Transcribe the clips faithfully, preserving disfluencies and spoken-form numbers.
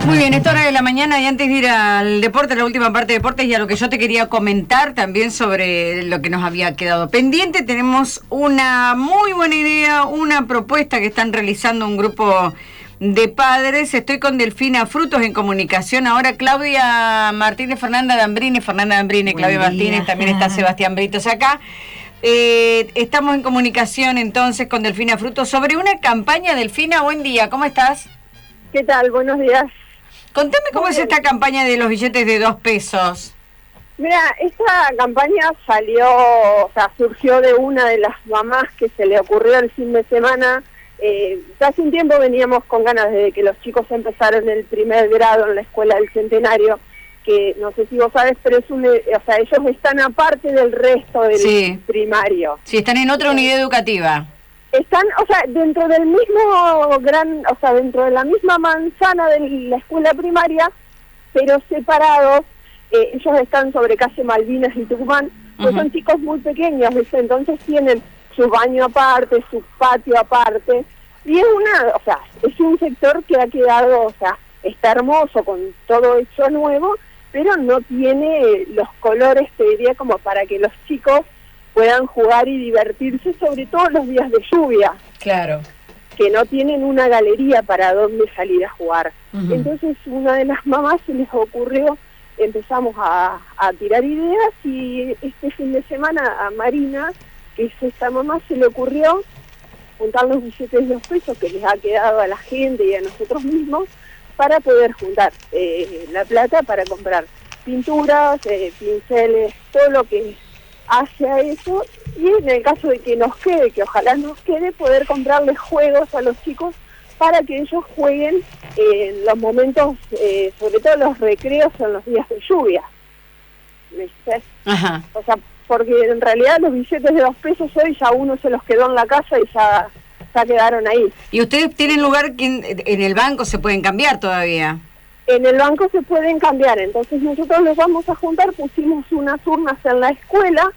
Muy bien, esta hora de la mañana y antes de ir al deporte, la última parte de deportes y a lo que yo te quería comentar también sobre lo que nos había quedado pendiente, tenemos una muy buena idea, una propuesta que están realizando un grupo de padres. Estoy con Delfina Frutos en comunicación. Ahora Claudia Martínez, Fernanda Dambrini, Fernanda Dambrini, Claudia Martínez, también está Sebastián Britos acá. Eh, estamos en comunicación entonces con Delfina Frutos sobre una campaña. Delfina, buen día, ¿cómo estás? ¿Qué tal? Buenos días. Contame cómo Muy es bien. Esta campaña de los billetes de dos pesos. Mira, esta campaña salió, o sea, surgió de una de las mamás que se le ocurrió el fin de semana. Eh, hace un tiempo veníamos con ganas de que los chicos empezaran el primer grado en la escuela del Centenario, que no sé si vos sabes, pero es un, o sea, ellos están aparte del resto del sí. primario. Sí, están en otra unidad educativa. Están, o sea, dentro del mismo gran, o sea, dentro de la misma manzana de la escuela primaria, pero separados. Eh, ellos están sobre calle Malvinas y Tucumán, pues uh-huh. son chicos muy pequeños, ¿viste? Entonces tienen su baño aparte, su patio aparte, y es una, o sea, es un sector que ha quedado, o sea, está hermoso con todo hecho nuevo, pero no tiene los colores, te diría, como para que los chicos puedan jugar y divertirse, sobre todo los días de lluvia. Claro. Que no tienen una galería para donde salir a jugar. Uh-huh. Entonces, una de las mamás se les ocurrió, empezamos a, a tirar ideas, y este fin de semana a Marina, que es esta mamá, se le ocurrió juntar los billetes de dos pesos que les ha quedado a la gente y a nosotros mismos para poder juntar eh, la plata para comprar pinturas, eh, pinceles, todo lo que hace a eso, y en el caso de que nos quede, que ojalá nos quede, poder comprarles juegos a los chicos para que ellos jueguen eh, en los momentos, eh, sobre todo los recreos en los días de lluvia. ¿Viste? Ajá. O sea, porque en realidad los billetes de dos pesos hoy ya uno se los quedó en la casa y ya, ya quedaron ahí. ¿Y ustedes tienen lugar que en, en el banco se pueden cambiar todavía? En el banco se pueden cambiar, entonces nosotros los vamos a juntar, pusimos unas urnas en la escuela,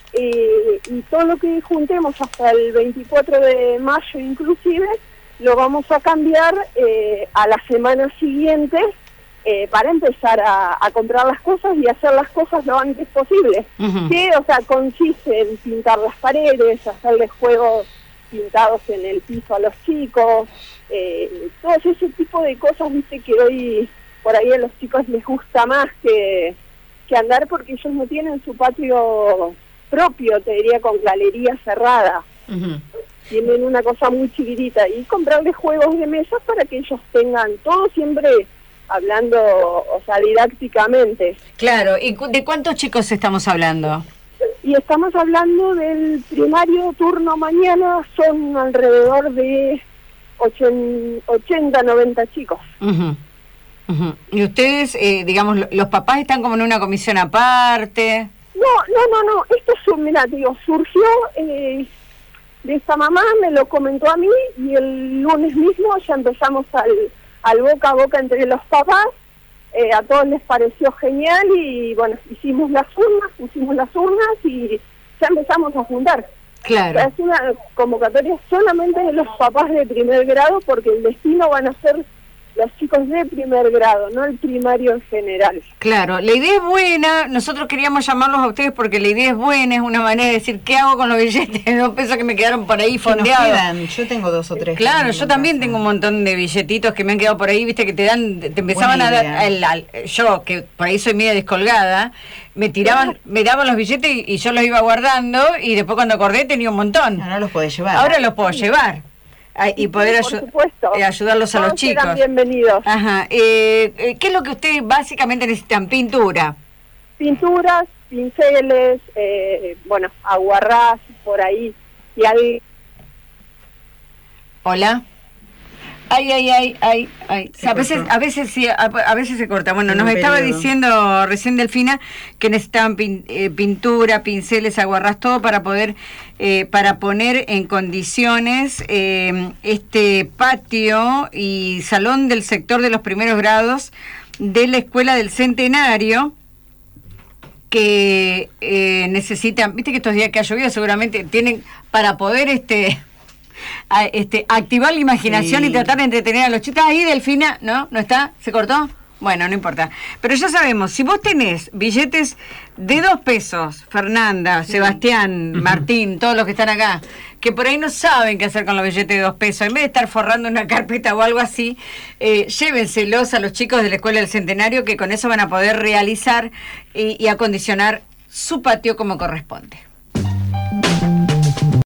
eh, y todo lo que juntemos hasta el veinticuatro de mayo inclusive, lo vamos a cambiar eh, a la semana siguiente, eh, para empezar a, a comprar las cosas y hacer las cosas lo antes posible. Uh-huh. Que, o sea, consiste en pintar las paredes, hacerles juegos pintados en el piso a los chicos, eh, todo ese tipo de cosas, viste, que hoy por ahí a los chicos les gusta más que, que andar, porque ellos no tienen su patio propio, te diría, con galería cerrada. Uh-huh. Tienen una cosa muy chiquitita, y comprarles juegos de mesa para que ellos tengan todo, siempre hablando, o sea, didácticamente. Claro, ¿y de cuántos chicos estamos hablando? Y estamos hablando del primario turno mañana, son alrededor de ochenta, noventa chicos. Uh-huh. Uh-huh. ¿Y ustedes, eh, digamos, los papás están como en una comisión aparte? No, no, no, no, esto es, mira, digo, surgió eh, de esta mamá, me lo comentó a mí, y el lunes mismo ya empezamos al, al boca a boca entre los papás, eh, a todos les pareció genial, y bueno, hicimos las urnas, pusimos las urnas y ya empezamos a juntar. Claro. O sea, es una convocatoria solamente de los papás de primer grado, porque el destino van a ser los chicos de primer grado, no el primario en general. Claro, la idea es buena, nosotros queríamos llamarlos a ustedes porque la idea es buena, es una manera de decir, ¿qué hago con los billetes de dos pesos que me quedaron por ahí fondeados? Yo tengo dos o tres. Claro, yo también casa. Tengo un montón de billetitos que me han quedado por ahí, viste, que te dan, te empezaban a dar, al, al, yo que por ahí soy media descolgada, me tiraban, me daban los billetes y, y yo los iba guardando, y después cuando acordé tenía un montón. Ahora los podés llevar. Ahora los puedo llevar. Y poder sí, ayu- eh, ayudarlos a los chicos. Serán bienvenidos. Ajá. Eh, eh, ¿Qué es lo que ustedes básicamente necesitan? Pintura. Pinturas, pinceles, eh, bueno, aguarrás, por ahí. Y ahí. Hola. Ay, ay, ay, ay, ay. A veces, a veces sí, a, a veces se corta. Bueno, nos estaba periodo. diciendo recién Delfina que necesitaban pin, eh, pintura, pinceles, aguarrás, todo para poder, eh, para poner en condiciones eh, este patio y salón del sector de los primeros grados de la Escuela del Centenario, que eh, necesitan, viste que estos días que ha llovido seguramente tienen para poder este a, este, activar la imaginación Sí. y tratar de entretener a los chicos. Ahí, Delfina, ¿no? ¿No está? ¿Se cortó? Bueno, no importa. Pero ya sabemos, si vos tenés billetes de dos pesos, Fernanda, Sebastián, Ujú. Martín, todos los que están acá, que por ahí no saben qué hacer con los billetes de dos pesos, en vez de estar forrando una carpeta o algo así, eh, llévenselos a los chicos de la Escuela del Centenario, que con eso van a poder realizar y, y acondicionar su patio como corresponde.